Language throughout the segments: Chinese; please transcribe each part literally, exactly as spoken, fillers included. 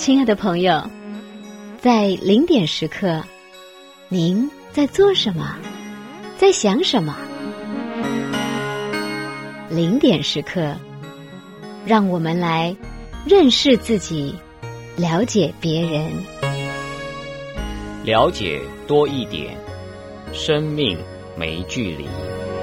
亲爱的朋友，在零点时刻，您在做什么？在想什么？零点时刻，让我们来认识自己，了解别人， 了解多一点，生命没距离。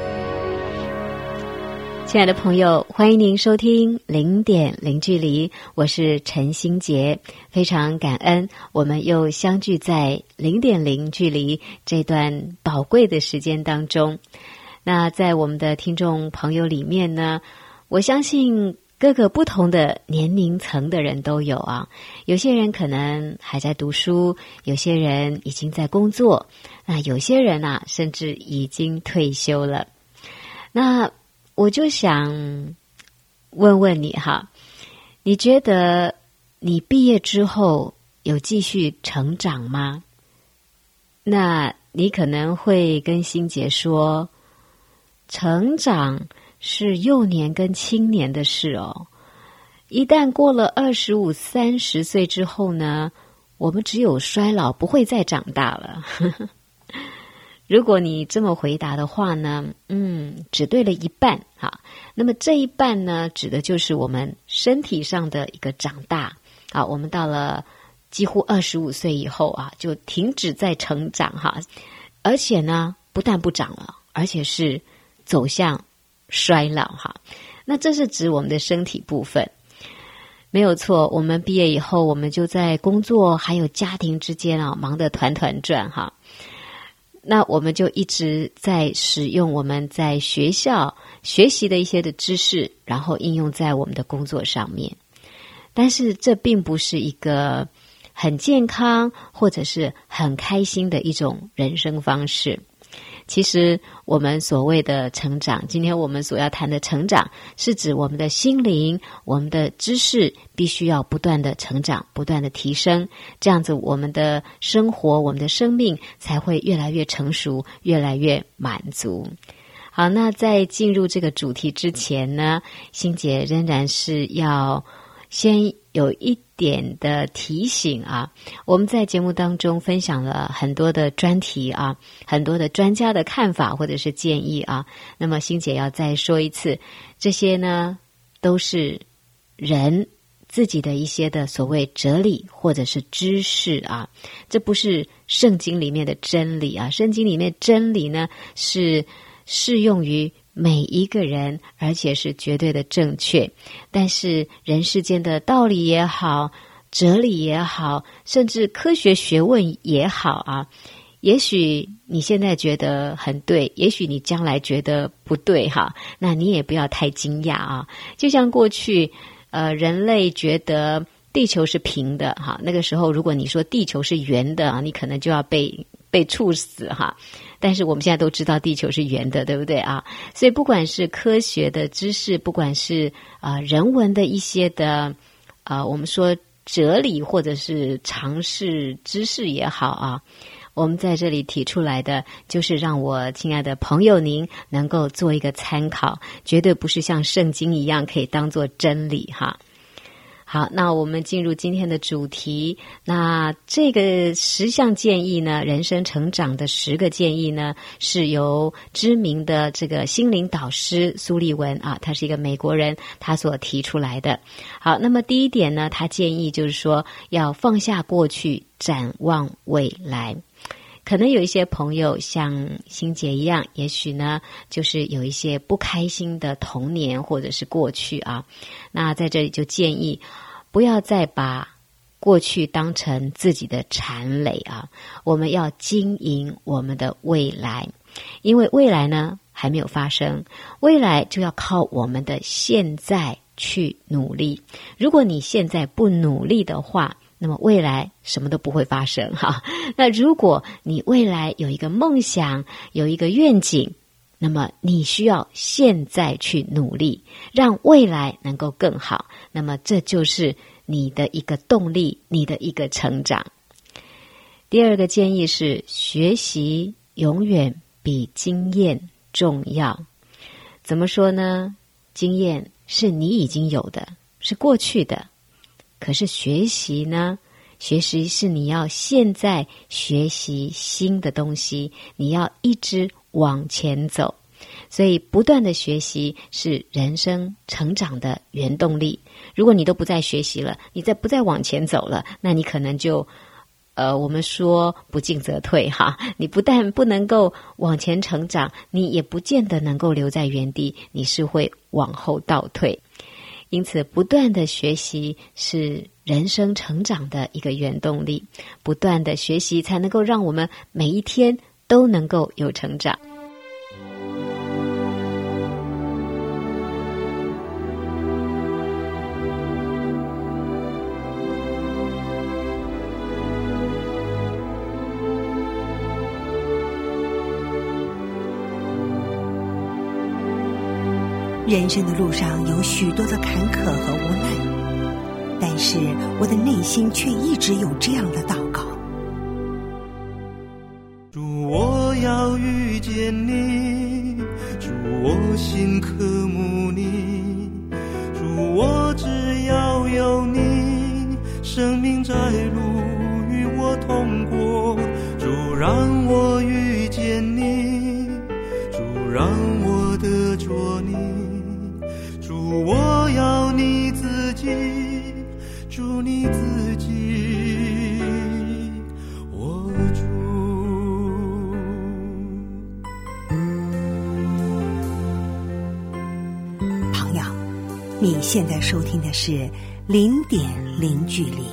亲爱的朋友，欢迎您收听零点零距离，我是陈欣洁，非常感恩我们又相聚在零点零距离这段宝贵的时间当中。那在我们的听众朋友里面呢，我相信各个不同的年龄层的人都有啊，有些人可能还在读书，有些人已经在工作，那有些人啊甚至已经退休了。那我就想问问你哈，你觉得你毕业之后有继续成长吗？那你可能会跟欣洁说，成长是幼年跟青年的事哦。一旦过了二十五、三十岁之后呢，我们只有衰老，不会再长大了。如果你这么回答的话呢，嗯，只对了一半哈。那么这一半呢，指的就是我们身体上的一个长大啊。我们到了几乎二十五岁以后啊，就停止在成长哈，而且呢，不但不长了，而且是走向衰老哈。那这是指我们的身体部分，没有错。我们毕业以后，我们就在工作还有家庭之间啊，忙得团团转哈。那我们就一直在使用我们在学校学习的一些的知识，然后应用在我们的工作上面。但是这并不是一个很健康或者是很开心的一种人生方式。其实我们所谓的成长，今天我们所要谈的成长，是指我们的心灵，我们的知识必须要不断的成长，不断的提升，这样子我们的生活，我们的生命才会越来越成熟，越来越满足。好，那在进入这个主题之前呢，欣洁仍然是要先有一点的提醒啊，我们在节目当中分享了很多的专题啊，很多的专家的看法或者是建议啊。那么欣洁要再说一次，这些呢都是人自己的一些的所谓哲理或者是知识啊，这不是圣经里面的真理啊。圣经里面真理呢是适用于每一个人，而且是绝对的正确。但是人世间的道理也好，哲理也好，甚至科学学问也好啊，也许你现在觉得很对，也许你将来觉得不对哈，那你也不要太惊讶啊。就像过去呃，人类觉得地球是平的哈，那个时候如果你说地球是圆的啊，你可能就要被被处死哈。但是我们现在都知道地球是圆的，对不对啊？所以不管是科学的知识，不管是啊、呃、人文的一些的啊、呃、我们说哲理或者是常识知识也好啊，我们在这里提出来的就是让我亲爱的朋友您能够做一个参考，绝对不是像圣经一样可以当作真理哈。好，那我们进入今天的主题。那这个十项建议呢，人生成长的十个建议呢，是由知名的这个心灵导师苏利文啊，他是一个美国人，他所提出来的。好，那么第一点呢，他建议就是说要放下过去，展望未来。可能有一些朋友像欣洁一样，也许呢就是有一些不开心的童年或者是过去啊，那在这里就建议不要再把过去当成自己的缠累啊，我们要经营我们的未来，因为未来呢还没有发生，未来就要靠我们的现在去努力。如果你现在不努力的话，那么未来什么都不会发生哈。那如果你未来有一个梦想，有一个愿景，那么你需要现在去努力，让未来能够更好。那么这就是你的一个动力，你的一个成长。第二个建议是，学习永远比经验重要。怎么说呢？经验是你已经有的，是过去的。 可是学习呢，学习是你要现在学习新的东西，你要一直往前走。所以不断的学习是人生成长的原动力。如果你都不再学习了，你再不再往前走了，那你可能就呃，我们说不进则退哈。你不但不能够往前成长，你也不见得能够留在原地，你是会往后倒退。因此不断的学习是人生成长的一个原动力，不断的学习才能够让我们每一天都能够有成长。 人生的路上有许多的坎坷和无奈，但是我的内心却一直有这样的祷告： 主，我要遇见你，主，我心渴慕你，主，我只要有你，生命在路与我同过。主，让我遇见你，主，让我得着你，主，我要你自己，主，你自己，我主。 朋友，你现在收听的是零点零距离。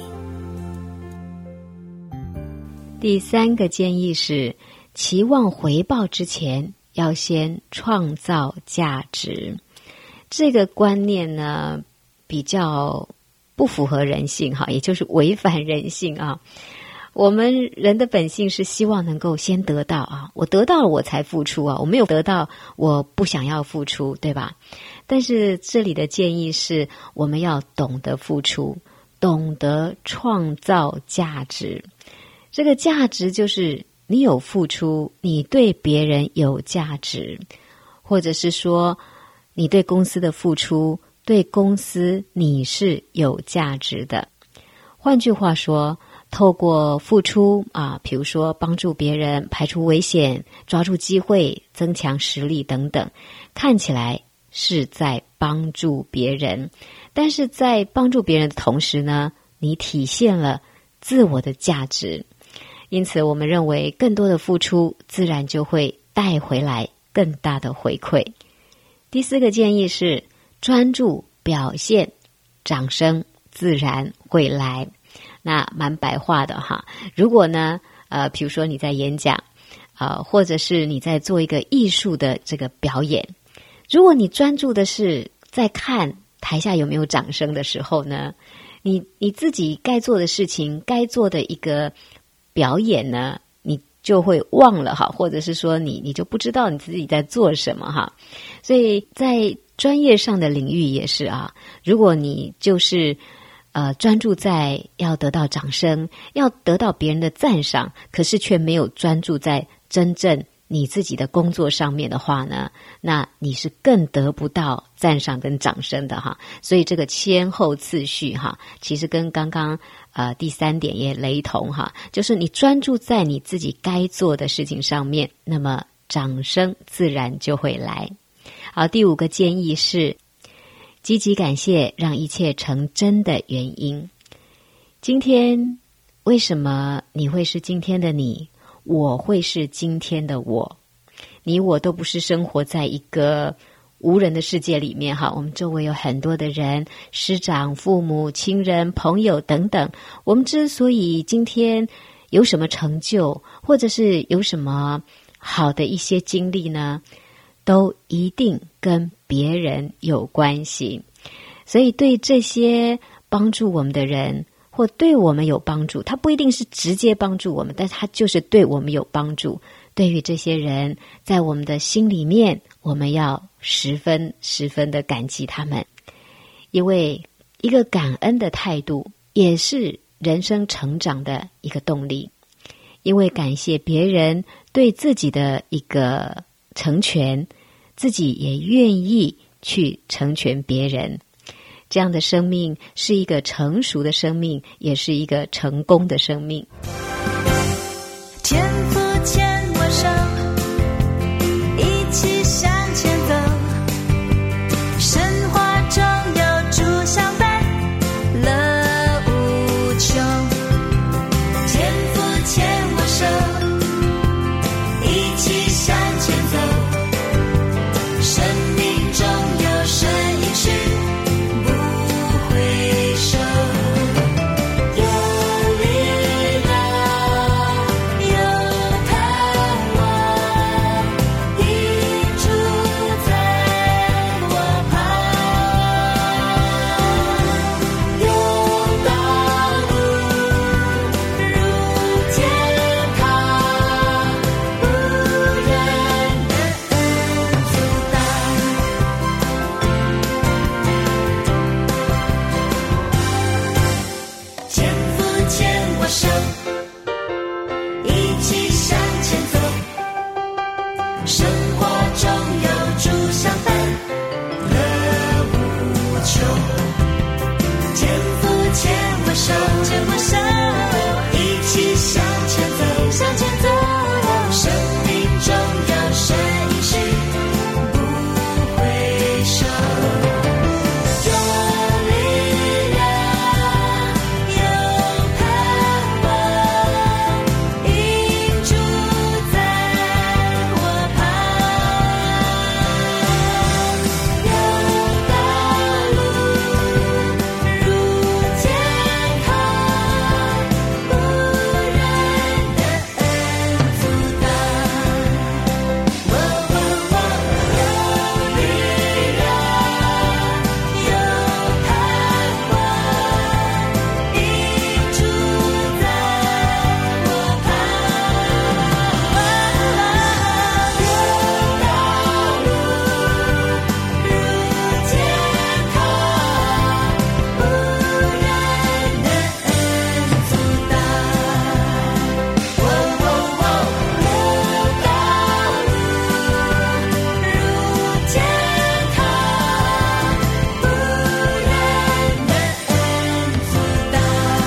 第三个建议是，期望回报之前，要先创造价值。这个观念呢，比较不符合人性哈，也就是违反人性啊。我们人的本性是希望能够先得到啊，我得到了我才付出啊，我没有得到我不想要付出，对吧？但是这里的建议是，我们要懂得付出，懂得创造价值。这个价值就是你有付出，你对别人有价值，或者是说你对公司的付出，对公司你是有价值的。换句话说，透过付出啊，比如说帮助别人排除危险，抓住机会，增强实力等等，看起来是在帮助别人，但是在帮助别人的同时呢，你体现了自我的价值。因此我们认为更多的付出自然就会带回来更大的回馈。第四个建议是专注表现，掌声自然会来。那蛮白话的哈。如果呢呃，比如说你在演讲呃，或者是你在做一个艺术的这个表演，如果你专注的是在看台下有没有掌声的时候呢，你你自己该做的事情，该做的一个表演呢，你就会忘了哈，或者是说你你就不知道你自己在做什么哈。所以在专业上的领域也是啊，如果你就是呃专注在要得到掌声，要得到别人的赞赏，可是却没有专注在真正你自己的工作上面的话呢，那你是更得不到赞赏跟掌声的哈。所以这个先后次序哈，其实跟刚刚呃第三点也雷同哈，就是你专注在你自己该做的事情上面，那么掌声自然就会来。好，第五个建议是积极感谢让一切成真的原因。今天为什么你会是今天的你，我会是今天的我？你我都不是生活在一个无人的世界里面哈，我们周围有很多的人，师长、父母、亲人、朋友等等。我们之所以今天有什么成就，或者是有什么好的一些经历呢，都一定跟别人有关系。所以对这些帮助我们的人，或对我们有帮助，他不一定是直接帮助我们，但他就是对我们有帮助。对于这些人，在我们的心里面，我们要十分十分的感激他们。因为一个感恩的态度也是人生成长的一个动力。因为感谢别人对自己的一个成全，自己也愿意去成全别人。 这样的生命是一个成熟的生命，也是一个成功的生命。 天父牵我手，一起向前走，神话中有主相伴，乐无穷。天父牵我手，一起向前走，生命中有神应许，不回首。有力量，有盼望，一住在我旁。有道路如天堂，无人能阻挡。天父牵我手，一起向前走，生活中有主相伴，乐无穷。天父牵我手，牵我手，一起向前走，向前走，生命中有神应许，不回首。有力量，有盼望，一住在我旁。有道路如天堂，无人能阻挡。哦哦哦，有力量，有盼望，一住在我旁。有道路如天堂，无人能阻挡。哦哦哦，有道路如天堂，无人能阻挡。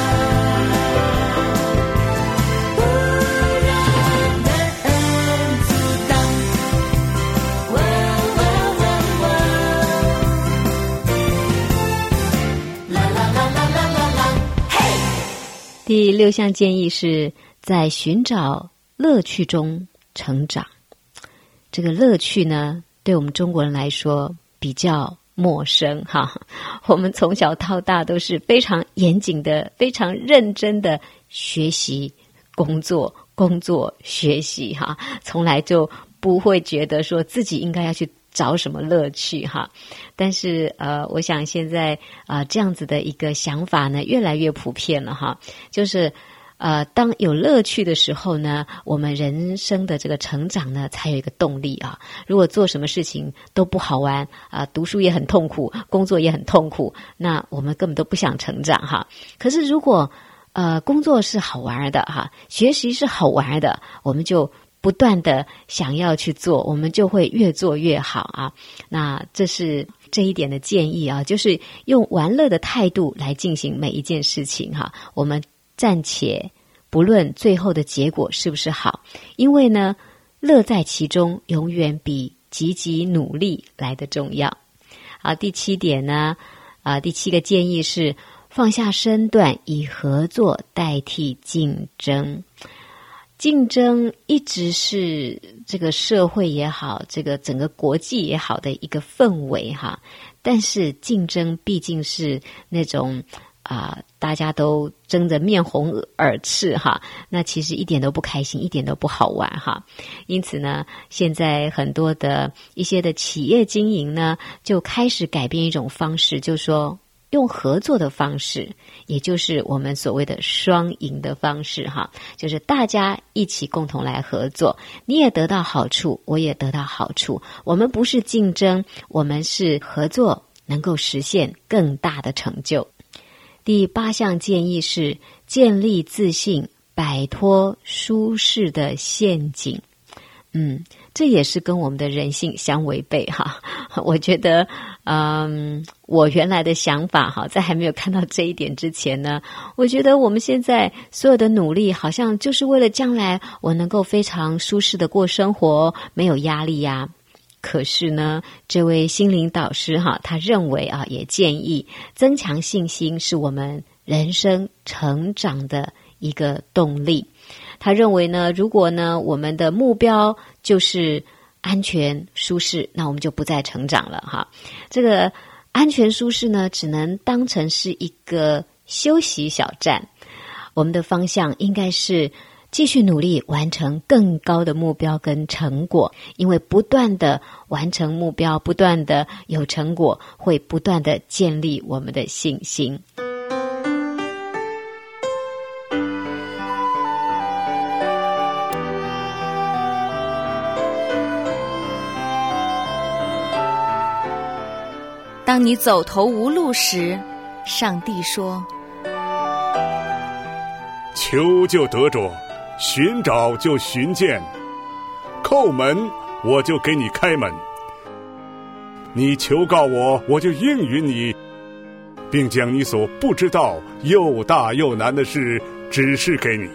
无人能阻挡。哦哦哦哦，啦啦啦啦啦啦啦，嘿！ 第六项建议是在寻找乐趣中成长。这个乐趣呢，对我们中国人来说比较陌生哈。我们从小到大都是非常严谨的、非常认真的学习、工作、工作、学习哈，从来就不会觉得说自己应该要去找什么乐趣哈。但是呃，我想现在啊、呃、这样子的一个想法呢，越来越普遍了哈。就是呃，当有乐趣的时候呢，我们人生的这个成长呢，才有一个动力啊。如果做什么事情都不好玩啊、呃，读书也很痛苦，工作也很痛苦，那我们根本都不想成长哈。可是如果呃工作是好玩的哈，学习是好玩的，我们就不断的想要去做，我们就会越做越好啊。那这是这一点的建议啊，就是用玩乐的态度来进行每一件事情哈。我们暂且不论最后的结果是不是好，因为呢，乐在其中永远比积极努力来得重要。好，第七点呢，啊、呃，第七个建议是放下身段，以合作代替竞争。竞争一直是这个社会也好，这个整个国际也好的一个氛围哈。但是竞争毕竟是那种啊、呃，大家都争着面红耳赤哈，那其实一点都不开心，一点都不好玩哈。因此呢，现在很多的一些的企业经营呢，就开始改变一种方式，就是说用合作的方式，也就是我们所谓的双赢的方式哈，就是大家一起共同来合作，你也得到好处，我也得到好处，我们不是竞争，我们是合作，能够实现更大的成就。第八项建议是建立自信，摆脱舒适的陷阱。嗯， 这也是跟我们的人性相违背哈。我觉得嗯，我原来的想法哈，在还没有看到这一点之前呢，我觉得我们现在所有的努力好像就是为了将来我能够非常舒适的过生活，没有压力呀。可是呢，这位心灵导师哈，他认为啊，也建议增强信心是我们人生成长的一个动力。他认为呢，如果呢我们的目标就是安全舒适，那我们就不再成长了哈。这个安全舒适呢，只能当成是一个休息小站。我们的方向应该是继续努力完成更高的目标跟成果，因为不断的完成目标，不断的有成果，会不断的建立我们的信心。 当你走投无路时，上帝说： 求就得着，寻找就寻见，叩门我就给你开门。你求告我，我就应允你，并将你所不知道又大又难的事指示给你。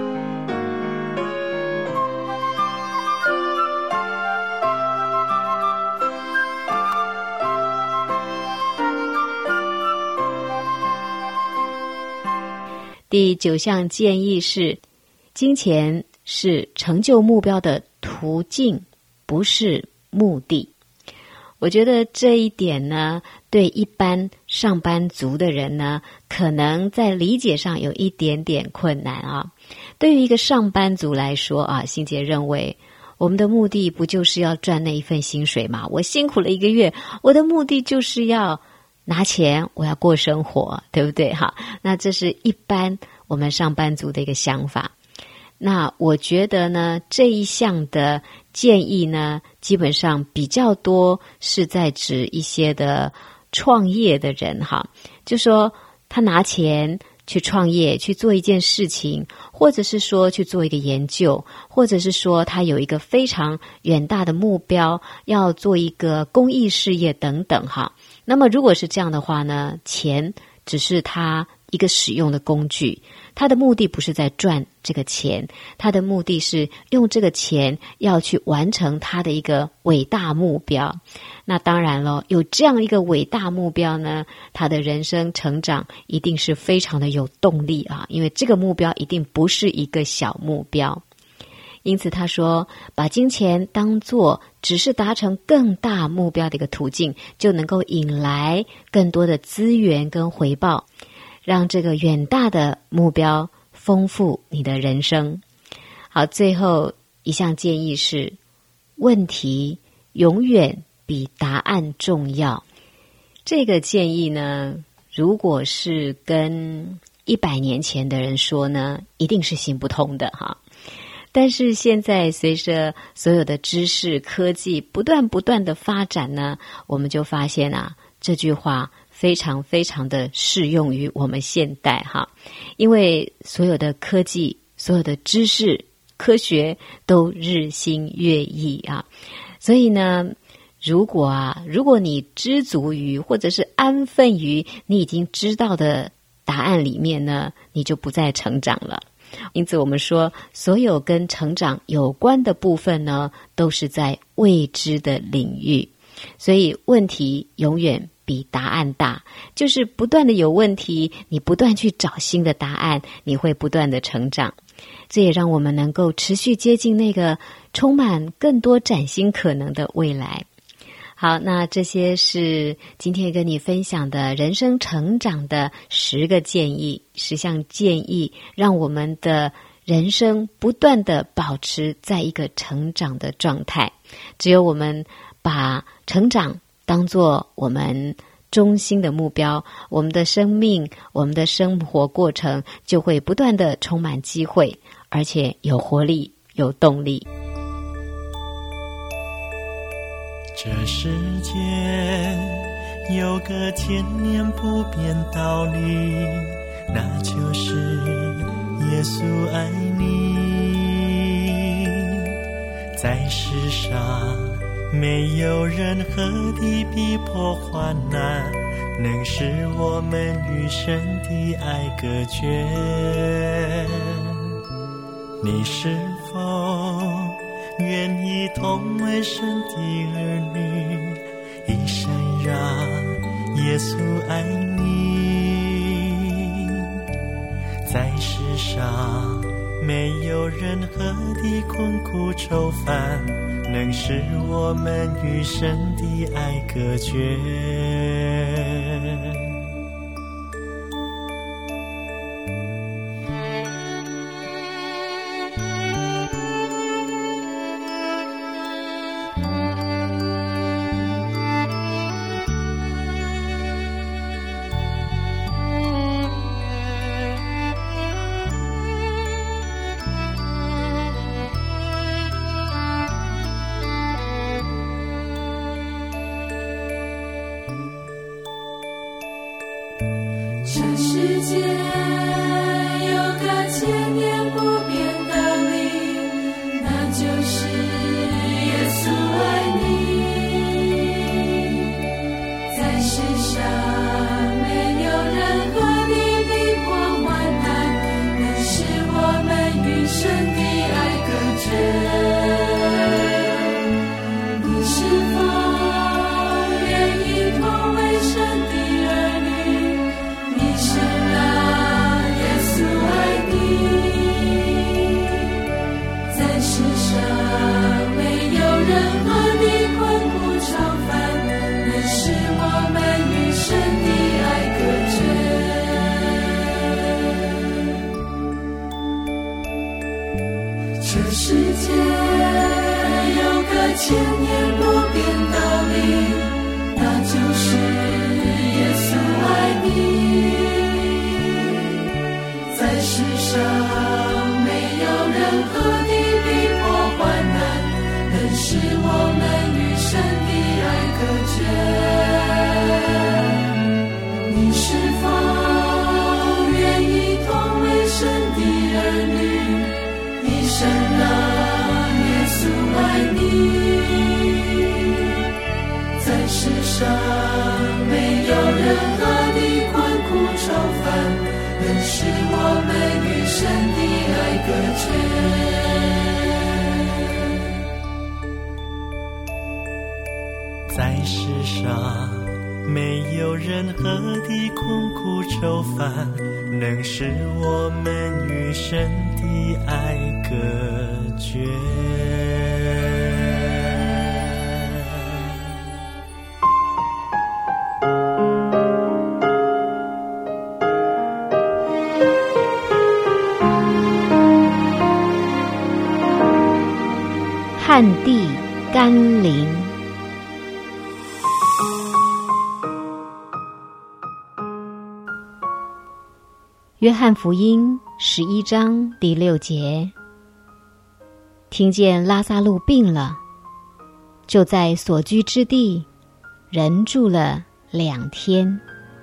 第九项建议是，金钱是成就目标的途径，不是目的。我觉得这一点呢，对一般上班族的人呢，可能在理解上有一点点困难啊。对于一个上班族来说啊，欣姐认为我们的目的不就是要赚那一份薪水吗？我辛苦了一个月，我的目的就是要拿钱，我要过生活，对不对哈？那这是一般我们上班族的一个想法。那我觉得呢，这一项的建议呢，基本上比较多是在指一些的创业的人哈，就说他拿钱去创业，去做一件事情，或者是说去做一个研究，或者是说他有一个非常远大的目标，要做一个公益事业等等哈。那么如果是这样的话呢，钱只是他一个使用的工具，他的目的不是在赚这个钱，他的目的是用这个钱要去完成他的一个伟大目标。那当然了，有这样一个伟大目标呢，他的人生成长一定是非常的有动力啊，因为这个目标一定不是一个小目标。因此他说，把金钱当作只是达成更大目标的一个途径，就能够引来更多的资源跟回报，让这个远大的目标丰富你的人生。好，最后一项建议是，问题永远比答案重要。这个建议呢，如果是跟一百年前的人说呢，一定是行不通的哈。但是现在随着所有的知识科技不断不断的发展呢，我们就发现啊，这句话非常非常的适用于我们现代哈，因为所有的科技、所有的知识、科学都日新月异啊，所以呢，如果啊，如果你知足于或者是安分于你已经知道的答案里面呢，你就不再成长了。因此我们说，所有跟成长有关的部分呢，都是在未知的领域，所以问题永远比答案大，就是不断的有问题，你不断去找新的答案，你会不断的成长。这也让我们能够持续接近那个充满更多崭新可能的未来。好，那这些是今天跟你分享的人生成长的十个建议，十项建议，让我们的人生不断的保持在一个成长的状态。只有我们把成长当作我们中心的目标，我们的生命，我们的生活过程就会不断的充满机会，而且有活力，有动力。 这世间有个千年不变道理，那就是耶稣爱你， 在世上没有任何的逼迫患难能使我们与神的爱隔绝。你是否愿意同为神的儿女，一生让耶稣爱你？在世上没有任何的困苦愁烦能使我们与神的爱隔绝。 这世界有个千年不变的理，那就是耶稣爱你。在世上没有任何的逼迫患难能使我们与神的爱隔绝。你是否愿意同为神的儿女？你是让耶稣爱你。在世上没有任何的困苦愁烦能使我们与神的爱隔绝。这世界有个千年不变的理，那就是耶稣爱你。在世上没有任何的逼迫患难能使我们与神的爱隔绝。你是否愿意同为神的儿女，一生让耶稣爱你？在世上没有任何的困苦愁烦能使我们与神的爱隔绝。在世上没有任何的困苦愁烦能使我们与神的爱隔绝。 旱地甘霖。约翰福音十一章第六节，听见拉撒路病了，就在所居之地人住了两天。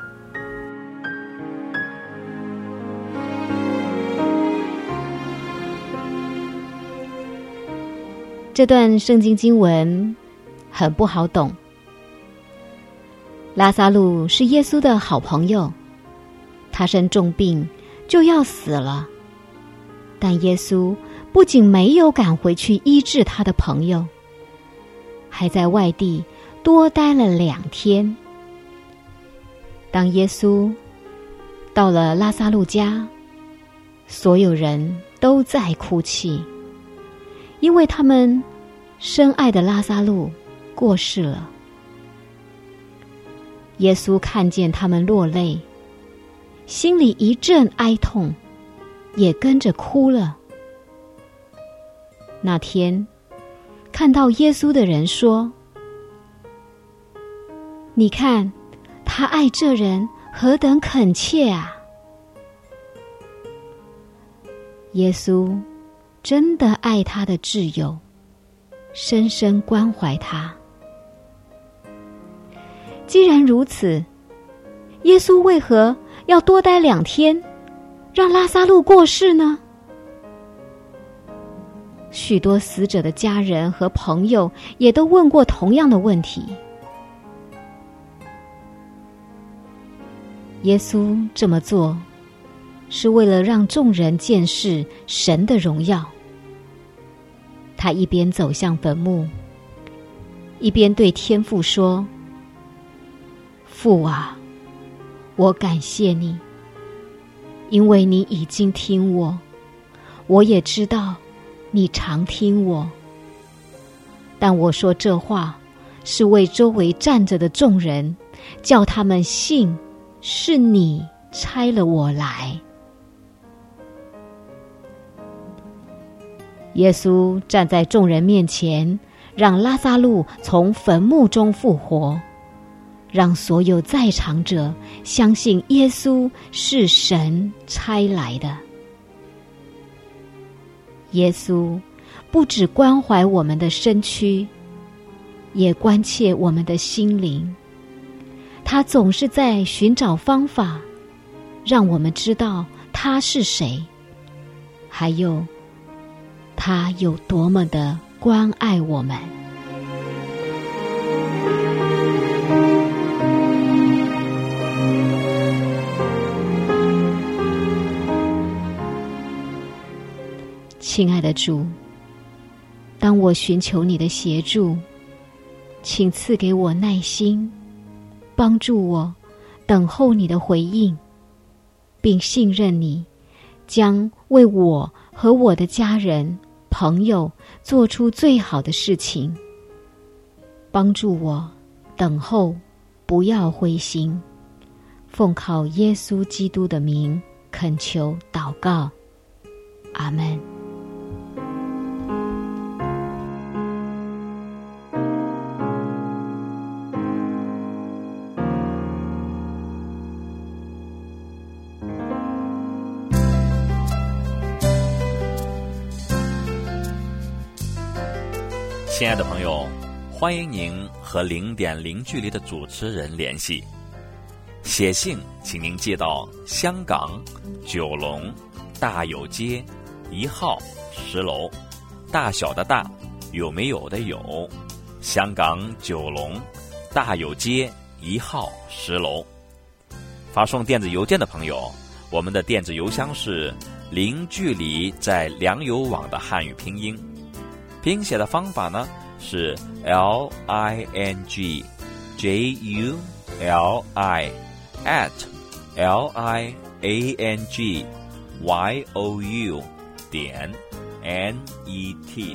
这段圣经经文很不好懂。拉撒路是耶稣的好朋友，他生重病就要死了，但耶稣不仅没有赶回去医治他的朋友，还在外地多待了两天。当耶稣到了拉撒路家，所有人都在哭泣，因为他们深爱的拉撒路过世了。耶稣看见他们落泪，心里一阵哀痛，也跟着哭了。那天看到耶稣的人说：“你看，他爱这人何等恳切啊！”耶稣真的爱他的挚友，深深关怀他。既然如此，耶稣为何要多待两天，让拉撒路过世呢？ 许多死者的家人和朋友也都问过同样的问题。耶稣这么做，是为了让众人见识神的荣耀。他一边走向坟墓，一边对天父说：父啊，我感谢你，因为你已经听我，我也知道你常听我。但我说这话，是为周围站着的众人，叫他们信是你差了我来。耶稣站在众人面前，让拉撒路从坟墓中复活，让所有在场者相信耶稣是神差来的。耶稣不只关怀我们的身躯，也关切我们的心灵。他总是在寻找方法，让我们知道他是谁，还有他有多么的关爱我们。亲爱的主，当我寻求你的协助，请赐给我耐心，帮助我等候你的回应，并信任你将为我和我的家人、朋友做出最好的事情。帮助我等候，不要灰心。奉靠耶稣基督的名恳求祷告，阿们。 亲爱的朋友，欢迎您和零点零距离的主持人联系。写信请您寄到香港九龙大有街一号十楼，大小的大，有没有的有，香港九龙大有街一号十楼。发送电子邮件的朋友，我们的电子邮箱是零距离在良友网的汉语拼音，拼写的方法呢是 L I N G J U L I at L I A N G Y O U 点 N E T。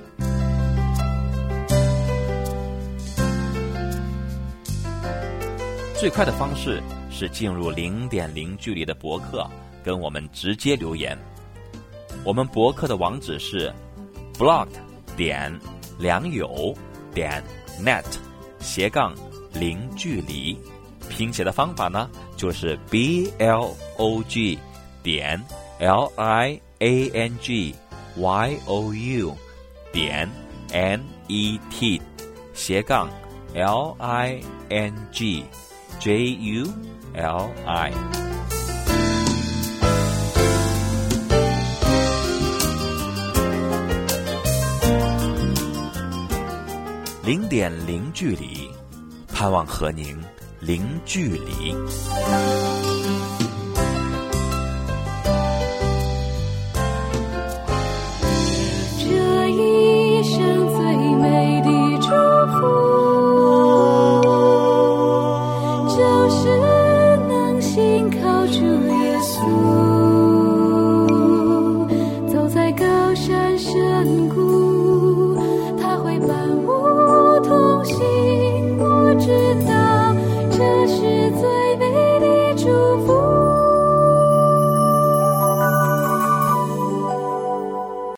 最快的方式是进入零点零距离的博客，跟我们直接留言。我们博客的网址是 blog 点良友点 net 斜杠零距离，拼写的方法呢就是 B L O G 点 L I A N G Y O U 点 N E T 斜杠 L I N G J U L I。零点零距离，盼望和您零距离。 这一生最美的祝福，就是能信靠主耶稣。